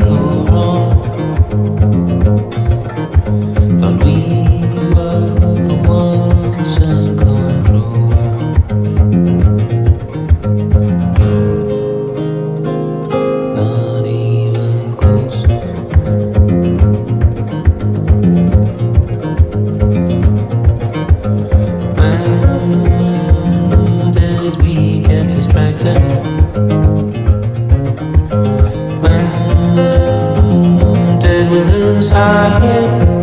go wrong? Thought we were the ones in control. Not even close. When did we get distracted? When did we lose our grip?